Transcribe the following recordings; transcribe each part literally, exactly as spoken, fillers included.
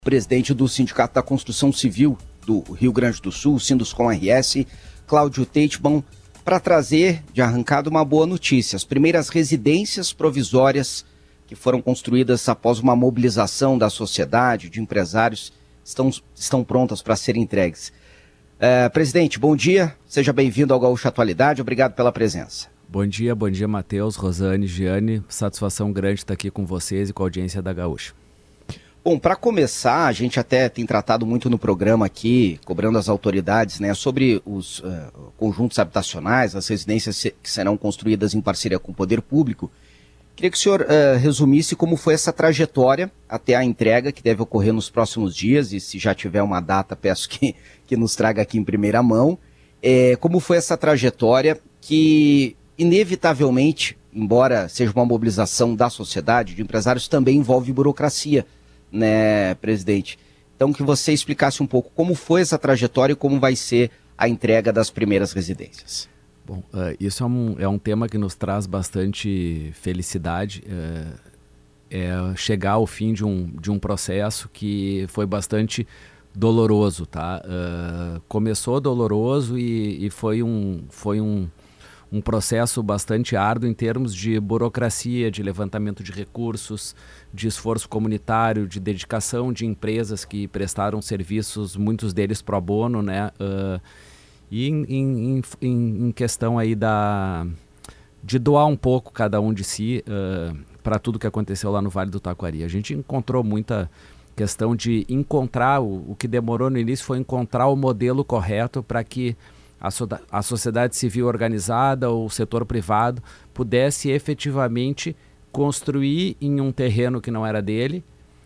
Presidente do Sindicato da Construção Civil do Rio Grande do Sul, Sinduscom R S, Cláudio Teitman, para trazer de arrancada uma boa notícia. As primeiras residências provisórias que foram construídas após uma mobilização da sociedade, de empresários, estão, estão prontas para serem entregues. É, presidente, bom dia, seja bem-vindo ao Gaúcha Atualidade, obrigado pela presença. Bom dia, bom dia, Matheus, Rosane, Giane, satisfação grande estar aqui com vocês e com a audiência da Gaúcha. Bom, para começar, a gente até tem tratado muito no programa aqui, cobrando as autoridades, né, sobre os uh, conjuntos habitacionais, as residências que serão construídas em parceria com o poder público. Queria que o senhor uh, resumisse como foi essa trajetória até a entrega, que deve ocorrer nos próximos dias, e se já tiver uma data, peço que, que nos traga aqui em primeira mão. É, como foi essa trajetória que, inevitavelmente, embora seja uma mobilização da sociedade, de empresários, também envolve burocracia, né, presidente? Então, que você explicasse um pouco como foi essa trajetória e como vai ser a entrega das primeiras residências. Bom, uh, isso é um, é um tema que nos traz bastante felicidade, uh, é chegar ao fim de um, de um processo que foi bastante doloroso, tá? Uh, começou doloroso e, e foi um... Foi um um processo bastante árduo em termos de burocracia, de levantamento de recursos, de esforço comunitário, de dedicação de empresas que prestaram serviços, muitos deles pro bono, né? Uh, e em, em, em, em questão aí da, de doar um pouco cada um de si uh, para tudo que aconteceu lá no Vale do Taquari. A gente encontrou muita questão de encontrar, o, o que demorou no início foi encontrar o modelo correto para que A, so a sociedade civil organizada ou o setor privado pudesse efetivamente construir em um terreno que não era dele,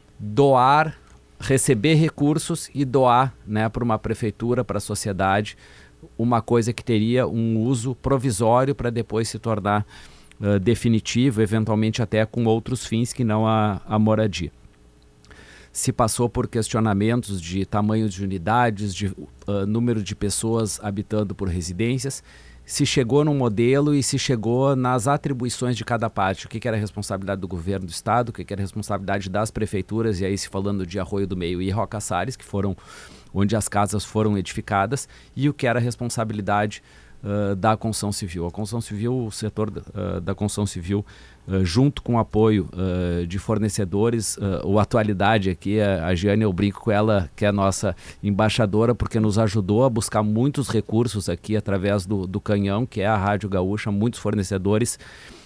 doar, receber recursos e doar, né, para uma prefeitura, para a sociedade, uma coisa que teria um uso provisório para depois se tornar uh, definitivo, eventualmente até com outros fins que não a, a moradia. Se passou por questionamentos de tamanho de unidades, de uh, número de pessoas habitando por residências, se chegou num modelo e se chegou nas atribuições de cada parte, o que, que era a responsabilidade do governo do estado, o que, que era a responsabilidade das prefeituras, e aí se falando de Arroio do Meio e Rocaçares, que foram onde as casas foram edificadas, e o que era a responsabilidade uh, da construção civil. A construção civil, o setor uh, da construção civil, Uh, junto com o apoio uh, de fornecedores, uh, o Atualidade aqui, a, a Giane, eu brinco com ela, que é a nossa embaixadora, porque nos ajudou a buscar muitos recursos aqui através do, do Canhão, que é a Rádio Gaúcha, muitos fornecedores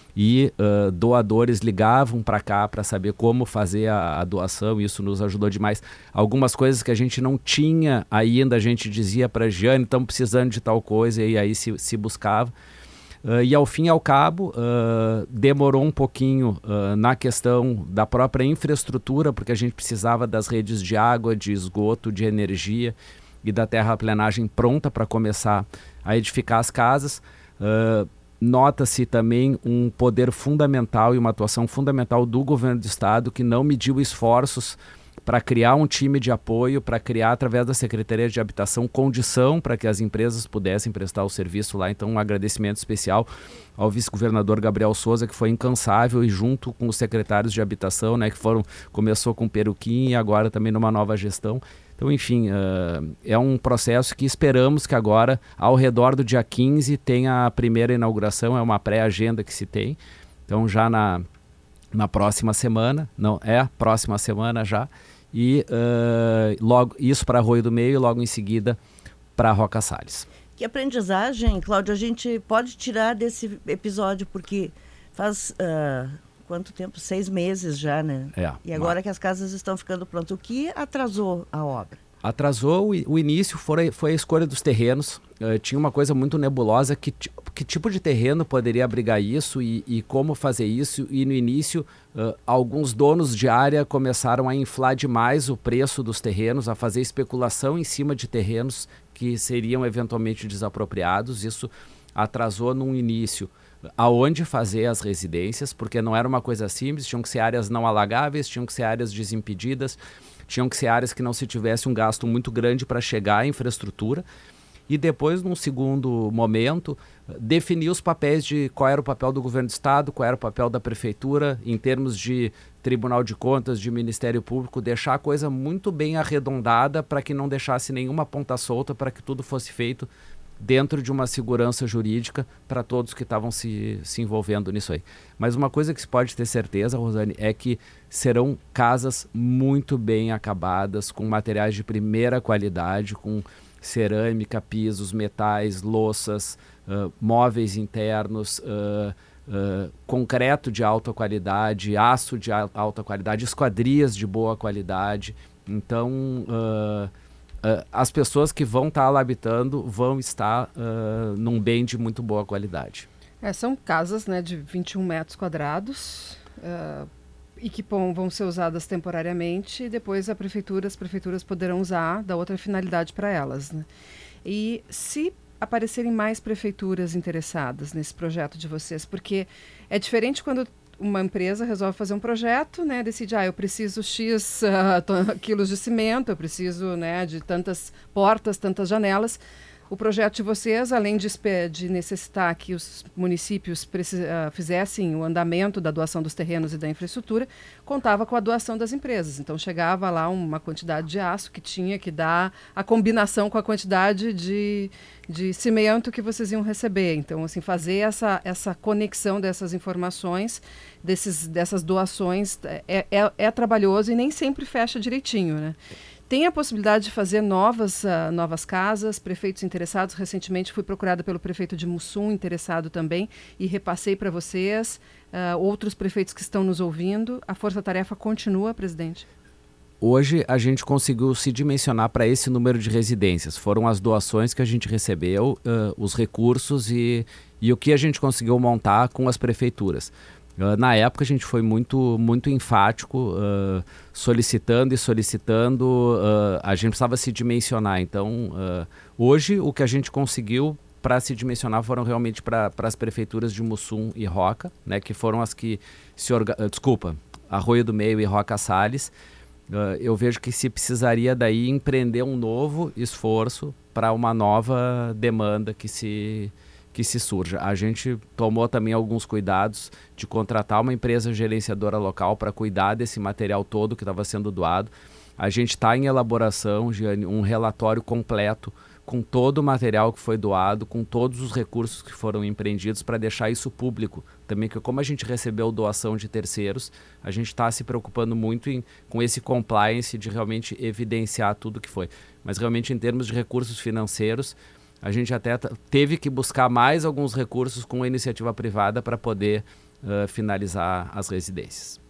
e uh, doadores ligavam para cá para saber como fazer a, a doação, e isso nos ajudou demais. Algumas coisas que a gente não tinha ainda, a gente dizia para a Giane, estamos precisando de tal coisa, e aí se, se buscava. Uh, e ao fim e ao cabo, uh, demorou um pouquinho uh, na questão da própria infraestrutura, porque a gente precisava das redes de água, de esgoto, de energia e da terraplenagem pronta para começar a edificar as casas. Uh, nota-se também um poder fundamental e uma atuação fundamental do governo do estado, que não mediu esforços para criar um time de apoio, para criar, através da Secretaria de Habitação, condição para que as empresas pudessem prestar o serviço lá. Então, um agradecimento especial ao vice-governador Gabriel Souza, que foi incansável, e junto com os secretários de Habitação, né, que foram, começou com Peruquim e agora também numa nova gestão. Então, enfim, uh, é um processo que esperamos que agora, ao redor do dia quinze, tenha a primeira inauguração, é uma pré-agenda que se tem. Então, já na, na próxima semana, não, é a próxima semana já, e uh, logo isso para Arroio do Meio e logo em seguida para Rocaçares. Que aprendizagem, Cláudio, a gente pode tirar desse episódio, porque faz uh, quanto tempo? Seis meses já, né? É, e agora mas... que as casas estão ficando prontas, o que atrasou a obra? Atrasou o, o início, foi, foi a escolha dos terrenos. Uh, tinha uma coisa muito nebulosa, que, que tipo de terreno poderia abrigar isso e, e como fazer isso. E no início, uh, alguns donos de área começaram a inflar demais o preço dos terrenos, a fazer especulação em cima de terrenos que seriam eventualmente desapropriados. Isso atrasou num início aonde fazer as residências, porque não era uma coisa simples, tinham que ser áreas não alagáveis, tinham que ser áreas desimpedidas, tinham que ser áreas que não se tivesse um gasto muito grande para chegar à infraestrutura. e depois, num segundo momento, definir os papéis de qual era o papel do governo do estado, qual era o papel da prefeitura, em termos de Tribunal de Contas, de Ministério Público, deixar a coisa muito bem arredondada para que não deixasse nenhuma ponta solta, para que tudo fosse feito dentro de uma segurança jurídica para todos que estavam se, se envolvendo nisso aí. Mas uma coisa que se pode ter certeza, Rosane, é que serão casas muito bem acabadas, com materiais de primeira qualidade, com cerâmica, pisos, metais, louças, uh, móveis internos, uh, uh, concreto de alta qualidade, aço de alta qualidade, esquadrias de boa qualidade. Então, uh, uh, as pessoas que vão estar lá habitando vão estar uh, num bem de muito boa qualidade. É, são casas, né, de vinte e um metros quadrados, uh, e que vão, vão ser usadas temporariamente, e depois a prefeitura, as prefeituras poderão usar da outra finalidade para elas, né? E se aparecerem mais prefeituras interessadas nesse projeto de vocês, porque é diferente quando uma empresa resolve fazer um projeto, né, decide, ah, eu preciso X uh, quilos de cimento, eu preciso, né, de tantas portas, tantas janelas. O projeto de vocês, além de, de necessitar que os municípios uh, fizessem o andamento da doação dos terrenos e da infraestrutura, contava com a doação das empresas. Então, chegava lá uma quantidade de aço que tinha que dar a combinação com a quantidade de, de cimento que vocês iam receber. Então, assim, fazer essa, essa conexão dessas informações, desses, dessas doações, é, é, é trabalhoso e nem sempre fecha direitinho, né? Tem a possibilidade de fazer novas, uh, novas casas, prefeitos interessados. Recentemente fui procurada pelo prefeito de Mussum, interessado também, e repassei para vocês, uh, outros prefeitos que estão nos ouvindo. A força-tarefa continua, presidente? Hoje a gente conseguiu se dimensionar para esse número de residências. Foram as doações que a gente recebeu, uh, os recursos e, e o que a gente conseguiu montar com as prefeituras. Uh, na época a gente foi muito, muito enfático, uh, solicitando e solicitando, uh, a gente precisava se dimensionar. Então, uh, hoje o que a gente conseguiu para se dimensionar foram realmente para as prefeituras de Mussum e Roca, né, que foram as que se organizaram, uh, desculpa, Arroio do Meio e Roca Salles. Uh, eu vejo que se precisaria daí empreender um novo esforço para uma nova demanda que se... que se surja. A gente tomou também alguns cuidados de contratar uma empresa gerenciadora local para cuidar desse material todo que estava sendo doado. A gente está em elaboração, Giane, um relatório completo com todo o material que foi doado, com todos os recursos que foram empreendidos para deixar isso público. Também que como a gente recebeu doação de terceiros, a gente está se preocupando muito em, com esse compliance de realmente evidenciar tudo que foi. Mas realmente em termos de recursos financeiros, a gente até teve que buscar mais alguns recursos com a iniciativa privada para poder uh, finalizar as residências.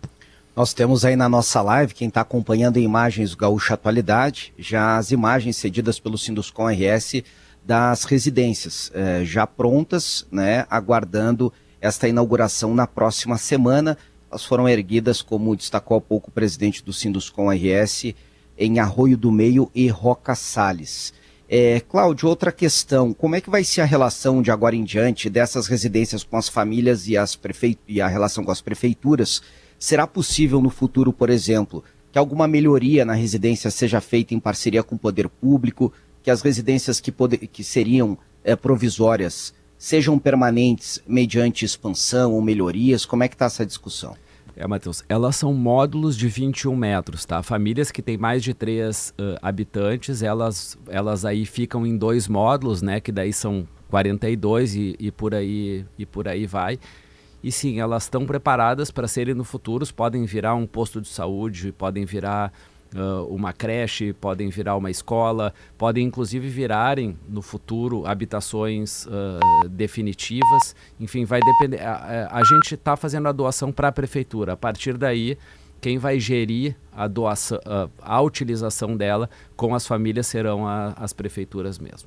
Nós temos aí na nossa live, quem está acompanhando em imagens do Gaúcha Atualidade, já as imagens cedidas pelo Sinduscom R S das residências, eh, já prontas, né, aguardando esta inauguração na próxima semana. Elas foram erguidas, como destacou há pouco o presidente do Sinduscom R S, em Arroio do Meio e Roca Salles. É, Cláudio, outra questão, como é que vai ser a relação de agora em diante dessas residências com as famílias e, as prefe... e a relação com as prefeituras? Será possível no futuro, por exemplo, que alguma melhoria na residência seja feita em parceria com o poder público, que as residências que, poder... que seriam é, provisórias sejam permanentes mediante expansão ou melhorias? Como é que está essa discussão? É, Matheus, elas são módulos de vinte e um metros, tá? Famílias que têm mais de três uh, habitantes, elas, elas aí ficam em dois módulos, né? Que daí são quarenta e dois e, e, por, aí, e por aí vai. E sim, elas estão preparadas para serem no futuro, podem virar um posto de saúde, podem virar uh, uma creche, podem virar uma escola, podem inclusive virarem no futuro habitações uh, definitivas. Enfim, vai depender. A, a, a gente está fazendo a doação para a prefeitura. A partir daí, quem vai gerir a doação, a, a utilização dela com as famílias serão a, as prefeituras mesmo.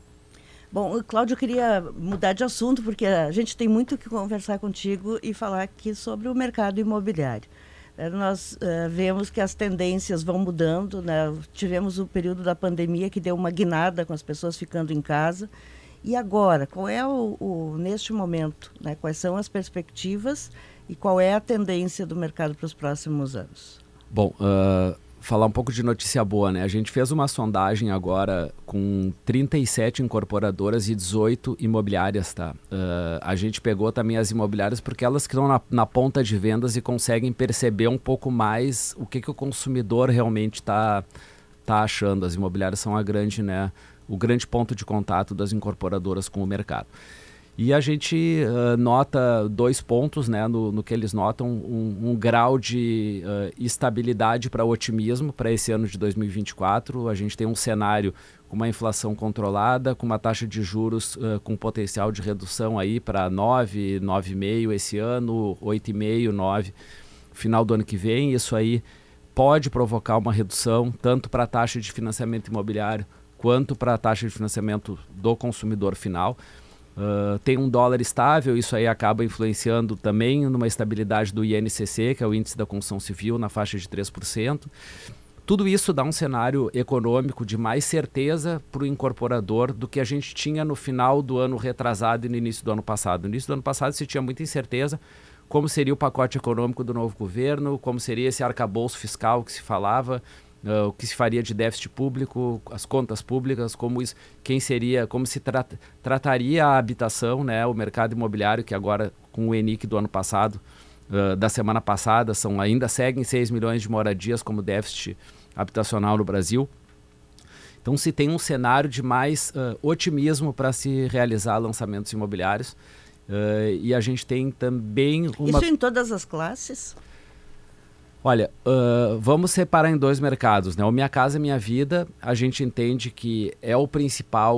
Bom, Cláudio, eu queria mudar de assunto, porque a gente tem muito que conversar contigo e falar aqui sobre o mercado imobiliário. É, nós uh, vemos que as tendências vão mudando, né? Tivemos o período da pandemia que deu uma guinada com as pessoas ficando em casa. E agora, qual é o, o neste momento, né? Quais são as perspectivas e qual é a tendência do mercado para os próximos anos? Bom, uh, falar um pouco de notícia boa, né? A gente fez uma sondagem agora com trinta e sete incorporadoras e dezoito imobiliárias, tá? Uh, a gente pegou também as imobiliárias porque elas que estão na, na ponta de vendas e conseguem perceber um pouco mais o que, que o consumidor realmente está tá achando. As imobiliárias são a grande, né, o grande ponto de contato das incorporadoras com o mercado. E a gente uh, nota dois pontos, né, no, no que eles notam, um, um grau de uh, estabilidade para otimismo para esse ano de dois mil e vinte e quatro. A gente tem um cenário com uma inflação controlada, com uma taxa de juros uh, com potencial de redução aí para nove, nove vírgula cinco esse ano, oito vírgula cinco, nove final do ano que vem. Isso aí pode provocar uma redução tanto para a taxa de financiamento imobiliário quanto para a taxa de financiamento do consumidor final. Uh, tem um dólar estável, isso aí acaba influenciando também numa estabilidade do I N C C, que é o índice da construção civil, na faixa de três por cento. Tudo isso dá um cenário econômico de mais certeza para o incorporador do que a gente tinha no final do ano retrasado e no início do ano passado. No início do ano passado se tinha muita incerteza como seria o pacote econômico do novo governo, como seria esse arcabouço fiscal que se falava, Uh, o que se faria de déficit público, as contas públicas, como isso, quem seria, como se tra trataria a habitação, né, o mercado imobiliário, que agora com o ENIC do ano passado, uh, da semana passada, são, ainda seguem seis milhões de moradias como déficit habitacional no Brasil. Então se tem um cenário de mais uh, otimismo para se realizar lançamentos imobiliários, uh, e a gente tem também uma... Isso em todas as classes? Olha, uh, vamos separar em dois mercados, né? O Minha Casa Minha Vida, a gente entende que é o principal,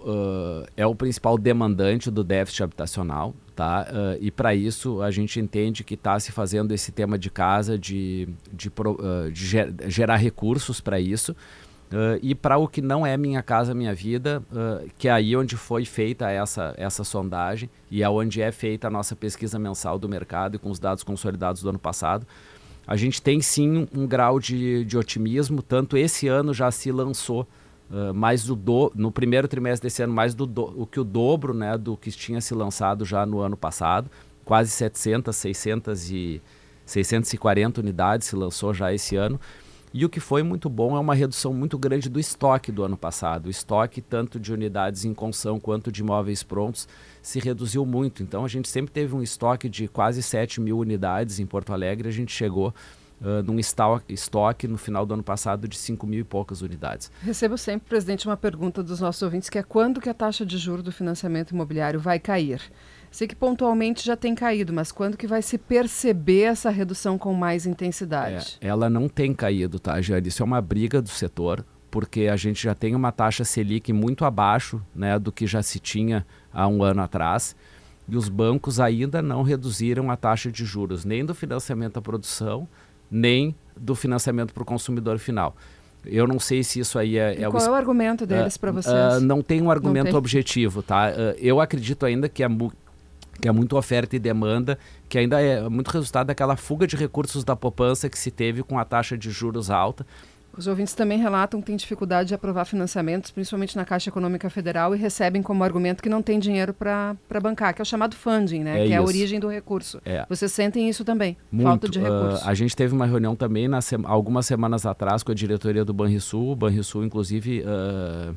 uh, é o principal demandante do déficit habitacional, tá? Uh, e para isso a gente entende que está se fazendo esse tema de casa, de, de, uh, de ger gerar recursos para isso. Uh, e para o que não é Minha Casa Minha Vida, uh, que é aí onde foi feita essa, essa sondagem e é onde é feita a nossa pesquisa mensal do mercado e com os dados consolidados do ano passado. A gente tem sim um grau de, de otimismo, tanto esse ano já se lançou uh, mais do, do no primeiro trimestre desse ano, mais do, do o que o dobro, né, do que tinha se lançado já no ano passado, quase setecentas, seiscentas e, seiscentas e quarenta unidades se lançou já esse ano. E o que foi muito bom é uma redução muito grande do estoque do ano passado. O estoque tanto de unidades em construção quanto de imóveis prontos se reduziu muito. Então a gente sempre teve um estoque de quase sete mil unidades em Porto Alegre. A gente chegou uh, num estoque no final do ano passado de cinco mil e poucas unidades. Recebo sempre, presidente, uma pergunta dos nossos ouvintes, que é quando que a taxa de juros do financiamento imobiliário vai cair? Sei que pontualmente já tem caído, mas quando que vai se perceber essa redução com mais intensidade? É, ela não tem caído, tá, Jane? Isso é uma briga do setor, porque a gente já tem uma taxa Selic muito abaixo, né, do que já se tinha há um ano atrás, e os bancos ainda não reduziram a taxa de juros, nem do financiamento à produção, nem do financiamento para o consumidor final. Eu não sei se isso aí é... E é qual o, é o argumento deles uh, para vocês? Uh, não tem um argumento tem. objetivo, tá? Uh, eu acredito ainda que é muito... que é muito oferta e demanda, que ainda é muito resultado daquela fuga de recursos da poupança que se teve com a taxa de juros alta. Os ouvintes também relatam que têm dificuldade de aprovar financiamentos, principalmente na Caixa Econômica Federal, e recebem como argumento que não tem dinheiro para bancar, que é o chamado funding, né? É que isso. é a origem do recurso. É. Vocês sentem isso também, muito. Falta de recurso. Uh, a gente teve uma reunião também nas se algumas semanas atrás com a diretoria do Banrisul. O Banrisul, inclusive... Uh,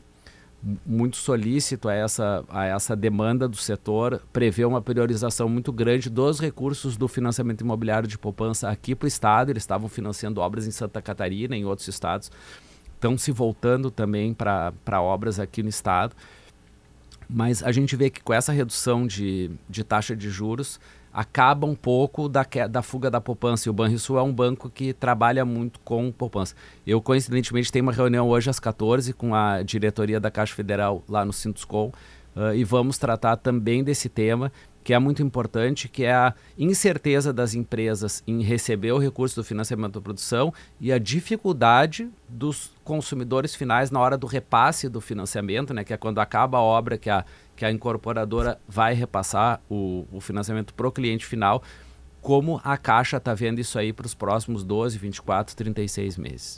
muito solícito a essa, a essa demanda do setor, prevê uma priorização muito grande dos recursos do financiamento imobiliário de poupança aqui para o estado. Eles estavam financiando obras em Santa Catarina, em outros estados, estão se voltando também para obras aqui no estado. Mas a gente vê que com essa redução de, de taxa de juros, acaba um pouco da, da fuga da poupança. E o Banrisul é um banco que trabalha muito com poupança. Eu, coincidentemente, tenho uma reunião hoje às quatorze com a diretoria da Caixa Federal lá no Sintoscom, uh, e vamos tratar também desse tema, que é muito importante, que é a incerteza das empresas em receber o recurso do financiamento da produção e a dificuldade dos consumidores finais na hora do repasse do financiamento, né, que é quando acaba a obra que a, que a incorporadora vai repassar o, o financiamento para o cliente final, como a Caixa está vendo isso aí para os próximos doze, vinte e quatro, trinta e seis meses.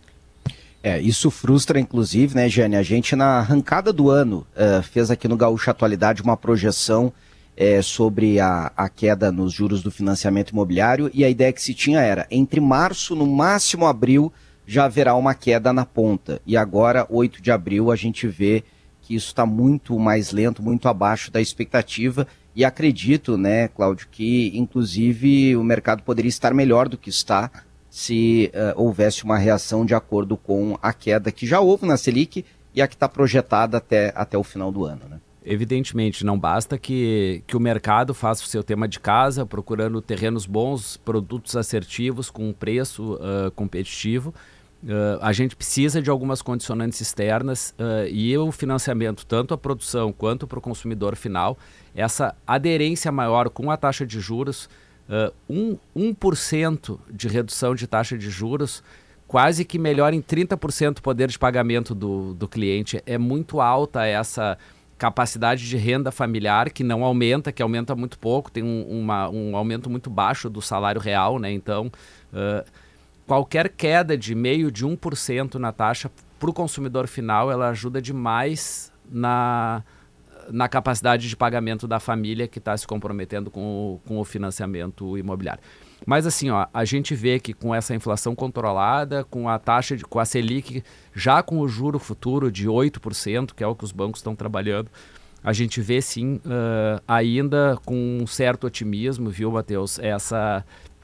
É, isso frustra, inclusive, né, Jane? A gente, na arrancada do ano, uh, fez aqui no Gaúcha Atualidade uma projeção É, sobre a, a queda nos juros do financiamento imobiliário, e a ideia que se tinha era, entre março, no máximo abril, já haverá uma queda na ponta. E agora, oito de abril, a gente vê que isso está muito mais lento, muito abaixo da expectativa. E acredito, né, Cláudio, que inclusive o mercado poderia estar melhor do que está se uh, houvesse uma reação de acordo com a queda que já houve na Selic e a que está projetada até, até o final do ano, né? Evidentemente, não basta que, que o mercado faça o seu tema de casa, procurando terrenos bons, produtos assertivos, com um preço uh, competitivo. Uh, a gente precisa de algumas condicionantes externas uh, e o financiamento, tanto a produção quanto para o consumidor final, essa aderência maior com a taxa de juros, uh, um, um por cento de redução de taxa de juros, quase que melhora em trinta por cento o poder de pagamento do, do cliente. É muito alta essa capacidade de renda familiar, que não aumenta, que aumenta muito pouco, tem um, uma, um aumento muito baixo do salário real, né? Então, uh, qualquer queda de meio de um por cento na taxa para o consumidor final, ela ajuda demais na, na capacidade de pagamento da família que está se comprometendo com o, com o financiamento imobiliário. Mas assim, ó, a gente vê que com essa inflação controlada, com a taxa, de, com a Selic, já com o juro futuro de oito por cento, que é o que os bancos estão trabalhando, a gente vê sim, uh, ainda com um certo otimismo, viu, Matheus, essa,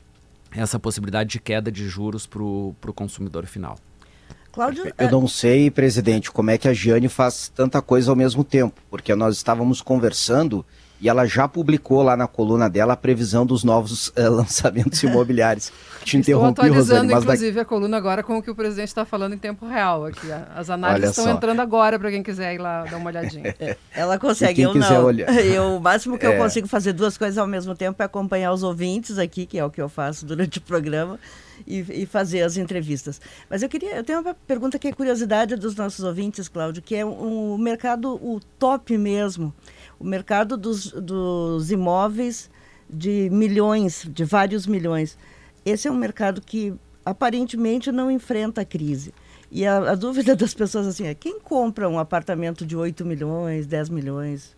essa possibilidade de queda de juros para o consumidor final. Cláudio, eu não sei, presidente, como é que a Giane faz tanta coisa ao mesmo tempo, porque nós estávamos conversando e ela já publicou lá na coluna dela a previsão dos novos uh, lançamentos imobiliários. Te interrompi, Estou atualizando, Rosane, mas inclusive, da... a coluna agora com o que o presidente está falando em tempo real. Aqui. As análises estão entrando agora para quem quiser ir lá dar uma olhadinha. Ela consegue, eu não. Olhar. Eu, o máximo que é. eu consigo fazer duas coisas ao mesmo tempo é acompanhar os ouvintes aqui, que é o que eu faço durante o programa, e, e fazer as entrevistas. Mas eu queria, eu tenho uma pergunta que é curiosidade dos nossos ouvintes, Cláudio, que é o um mercado, o top mesmo, o mercado dos, dos imóveis de milhões, de vários milhões. Esse é um mercado que aparentemente não enfrenta a crise. E a, a dúvida das pessoas assim é, quem compra um apartamento de oito milhões, dez milhões?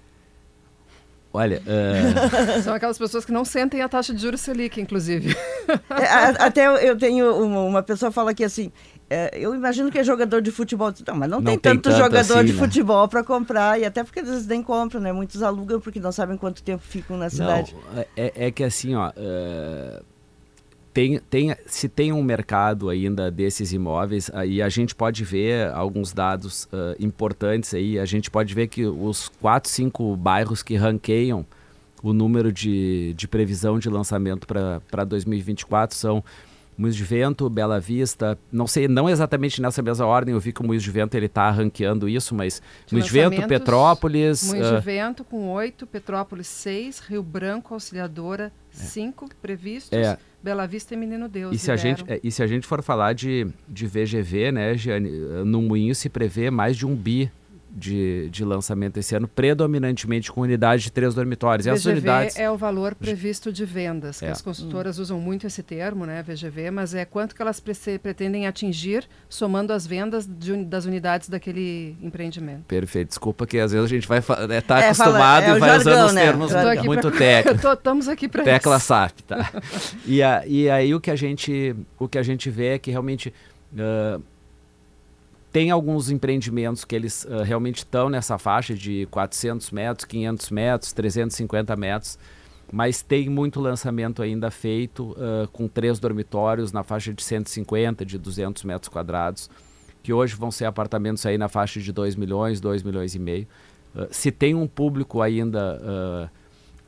Olha, uh... são aquelas pessoas que não sentem a taxa de juros Selic, inclusive. É, a, até eu tenho uma, uma pessoa fala aqui assim, é, eu imagino que é jogador de futebol. Não, mas não, não tem, tem tanto, tanto jogador assim, de né? futebol para comprar, e até porque eles nem compram, né? Muitos alugam porque não sabem quanto tempo ficam na cidade. Não, é, é que assim, ó, uh, tem, tem, se tem um mercado ainda desses imóveis, aí a gente pode ver alguns dados uh, importantes aí, a gente pode ver que os quatro, cinco bairros que ranqueiam o número de, de previsão de lançamento para dois mil e vinte e quatro são Moinhos de Vento, Bela Vista, não sei, não exatamente nessa mesma ordem, eu vi que o Moinhos de Vento ele está ranqueando isso, mas Moinhos de Vento, Petrópolis... Moinhos uh, de Vento com oito, Petrópolis seis, Rio Branco, Auxiliadora cinco é. previstos, é. Bela Vista e Menino Deus. E se, a gente, é, e se a gente for falar de, de V G V, né, Giane, no Moinho se prevê mais de um bi De, de lançamento esse ano, predominantemente com unidade de três dormitórios. E V G V as unidades... é o valor previsto de vendas, que é. as consultoras hum. usam muito esse termo, né, V G V, mas é quanto que elas pre- pretendem atingir somando as vendas de, das unidades daquele empreendimento. Perfeito, desculpa que às vezes a gente vai estar é, tá é, acostumado fala, é e vai jargão, usando os né? termos muito pra... técnicos. Estamos aqui para Tecla S A P, tá? e, a, e aí o que a gente, o que a gente vê é que realmente... Uh, tem alguns empreendimentos que eles uh, realmente estão nessa faixa de quatrocentos metros, quinhentos metros, trezentos e cinquenta metros, mas tem muito lançamento ainda feito uh, com três dormitórios na faixa de cento e cinquenta, de duzentos metros quadrados, que hoje vão ser apartamentos aí na faixa de dois milhões, dois milhões e meio. Uh, se tem um público ainda... Uh,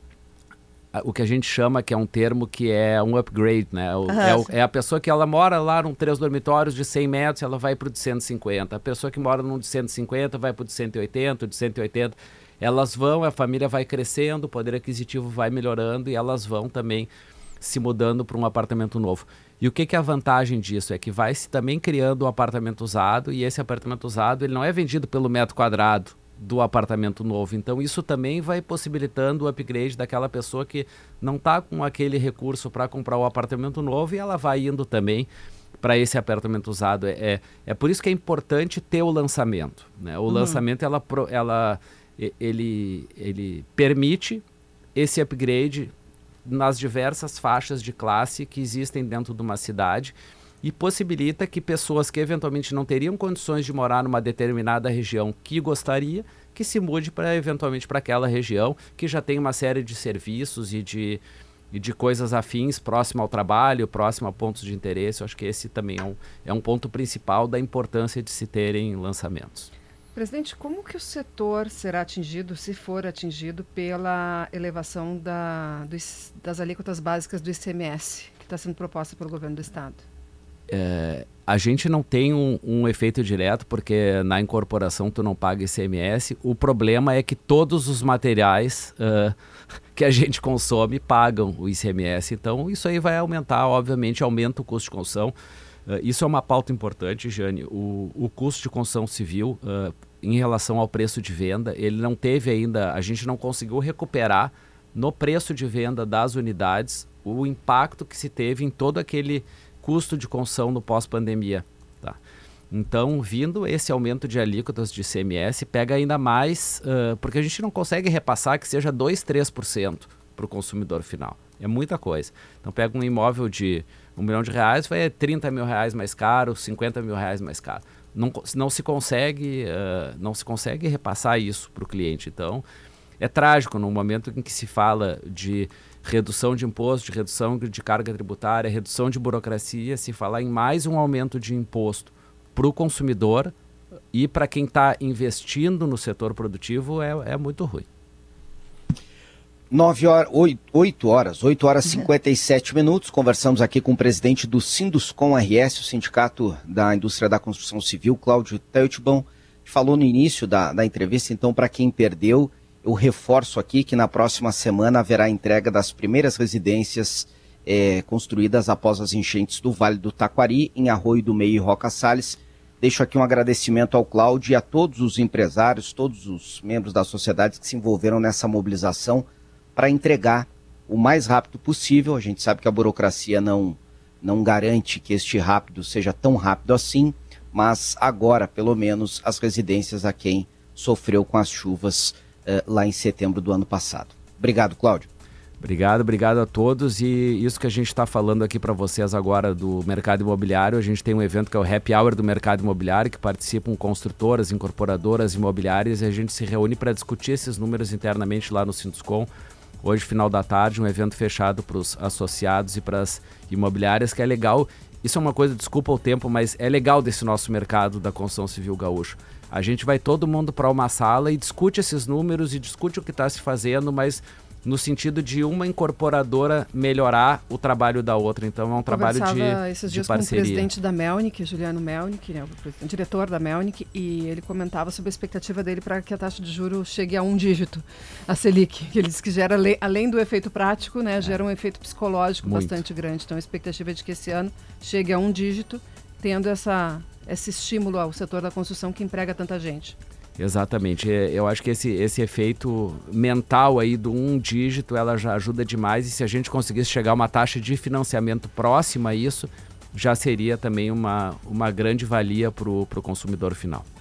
o que a gente chama, que é um termo que é um upgrade, né? O, uhum. é, o, é a pessoa que ela mora lá num três dormitórios de cem metros, ela vai para o de cento e cinquenta. A pessoa que mora num de cento e cinquenta vai para o de cento e oitenta, o de cento e oitenta. Elas vão, a família vai crescendo, o poder aquisitivo vai melhorando e elas vão também se mudando para um apartamento novo. E o que, que é a vantagem disso? É que vai se também criando um apartamento usado, e esse apartamento usado ele não é vendido pelo metro quadrado do apartamento novo. Então isso também vai possibilitando o upgrade daquela pessoa que não está com aquele recurso para comprar o apartamento novo, e ela vai indo também para esse apartamento usado. É, é, é por isso que é importante ter o lançamento, né? O uhum. lançamento ela, ela, ele, ele permite esse upgrade nas diversas faixas de classe que existem dentro de uma cidade, e possibilita que pessoas que eventualmente não teriam condições de morar numa determinada região que gostaria, que se mude para eventualmente para aquela região que já tem uma série de serviços e de, e de coisas afins próximo ao trabalho, próximo a pontos de interesse. Eu acho que esse também é um, é um ponto principal da importância de se terem lançamentos. Presidente, como que o setor será atingido, se for atingido, pela elevação da, do, das alíquotas básicas do I C M S, que está sendo proposta pelo governo do Estado? É, a gente não tem um, um efeito direto, porque na incorporação tu não paga I C M S. O problema é que todos os materiais uh, que a gente consome pagam o I C M S. Então isso aí vai aumentar, obviamente, aumenta o custo de construção. Uh, isso é uma pauta importante, Jane. O, o custo de construção civil, uh, em relação ao preço de venda, ele não teve ainda, a gente não conseguiu recuperar no preço de venda das unidades o impacto que se teve em todo aquele custo de construção no pós-pandemia. Tá? Então, vindo esse aumento de alíquotas de I C M S, pega ainda mais, uh, porque a gente não consegue repassar que seja dois, três por cento para o consumidor final. É muita coisa. Então, pega um imóvel de um milhão de reais, vai trinta mil reais mais caro, cinquenta mil reais mais caro. Não, não, se consegue, uh, não se consegue repassar isso para o cliente. Então, é trágico no momento em que se fala de redução de imposto, de redução de carga tributária, redução de burocracia, se falar em mais um aumento de imposto para o consumidor e para quem está investindo no setor produtivo é, é muito ruim. nove horas, oito horas, oito horas e cinquenta e sete minutos, conversamos aqui com o presidente do Sinduscom R S, o Sindicato da Indústria da Construção Civil, Cláudio Teutbon, que falou no início da, da entrevista. Então, para quem perdeu, eu reforço aqui que na próxima semana haverá a entrega das primeiras residências é, construídas após as enchentes do Vale do Taquari, em Arroio do Meio e Roca Salles. Deixo aqui um agradecimento ao Cláudio e a todos os empresários, todos os membros da sociedade que se envolveram nessa mobilização para entregar o mais rápido possível. A gente sabe que a burocracia não, não garante que este rápido seja tão rápido assim, mas agora, pelo menos, as residências a quem sofreu com as chuvas uh, lá em setembro do ano passado. Obrigado, Cláudio. Obrigado, obrigado a todos. E isso que a gente está falando aqui para vocês agora do mercado imobiliário, a gente tem um evento que é o Happy Hour do mercado imobiliário, que participam construtoras, incorporadoras imobiliárias, e a gente se reúne para discutir esses números internamente lá no Sinduscom. Hoje, final da tarde, um evento fechado para os associados e para as imobiliárias, que é legal. Isso é uma coisa, desculpa o tempo, mas é legal desse nosso mercado da construção civil gaúcho. A gente vai todo mundo para uma sala e discute esses números e discute o que está se fazendo, mas no sentido de uma incorporadora melhorar o trabalho da outra. Então é um trabalho de, esses de dias parceria. Com o presidente da Melnick, Juliano Melnick, né, o diretor da Melnick, e ele comentava sobre a expectativa dele para que a taxa de juros chegue a um dígito, a Selic, que ele disse que gera, além do efeito prático, né, gera um efeito psicológico Muito. bastante grande. Então a expectativa é de que esse ano chegue a um dígito, tendo essa, esse estímulo ao setor da construção que emprega tanta gente. Exatamente, eu acho que esse, esse efeito mental aí do um dígito, ela já ajuda demais, e se a gente conseguisse chegar a uma taxa de financiamento próxima a isso, já seria também uma, uma grande valia para o consumidor final.